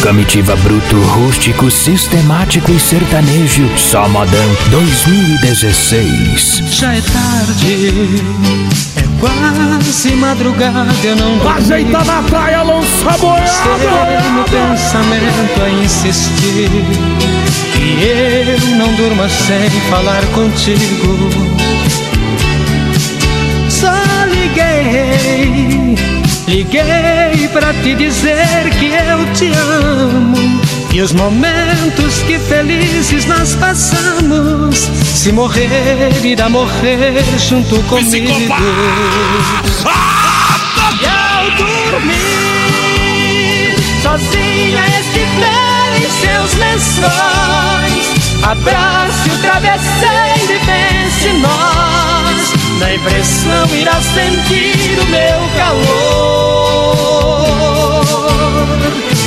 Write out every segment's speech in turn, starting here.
Comitiva bruto, rústico, sistemático e sertanejo. Só modão 2016. Já é tarde, é quase madrugada, eu não dormi. Ajeita na praia, lança boiada. Estou no pensamento a insistir que eu não durma sem falar contigo. Só liguei pra te dizer que eu te amo. E os momentos que felizes nós passamos, se morrer, irá morrer junto comigo. E ao dormir, sozinha estiver em seus lençóis, abrace o travesseiro e pense em nós. Na impressão irá sentir o meu calor.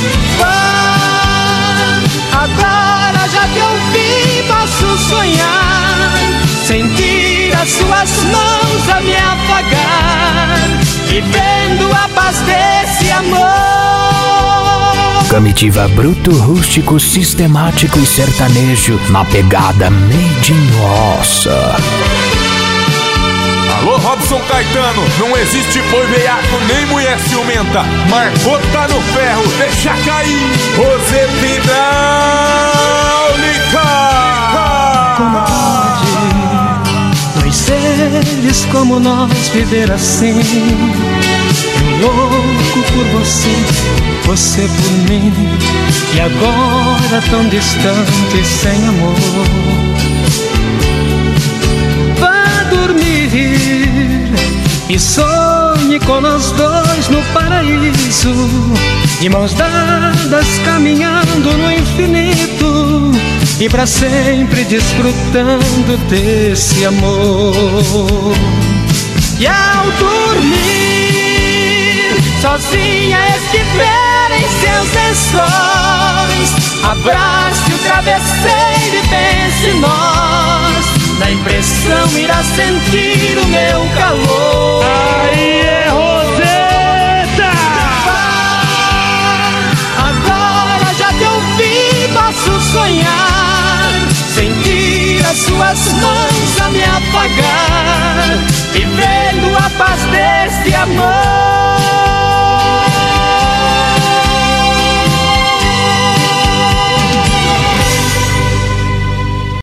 Agora já te ouvi, posso sonhar, sentir as suas mãos a me afagar, vivendo a paz desse amor. Comitiva bruto, rústico, sistemático e sertanejo, na pegada made in roça. Alô, Robson Caetano, não existe boi veiaco nem mulher ciumenta. Marcou, tá no ferro, deixa cair. Roseta hidráulica. Como pode dois seres como nós viver assim? Eu louco por você, você por mim, e agora tão distante, sem amor. E sonhe com nós dois no paraíso, de mãos dadas caminhando no infinito, e pra sempre desfrutando desse amor. E ao dormir, sozinha estiver em seus lençóis, abrace o travesseiro e pense em nós. Na impressão irá sentir o meu calor. Aí é Roseta! Agora já te ouvi, posso sonhar, sentir as suas mãos a me apagar, vivendo a paz desse amor.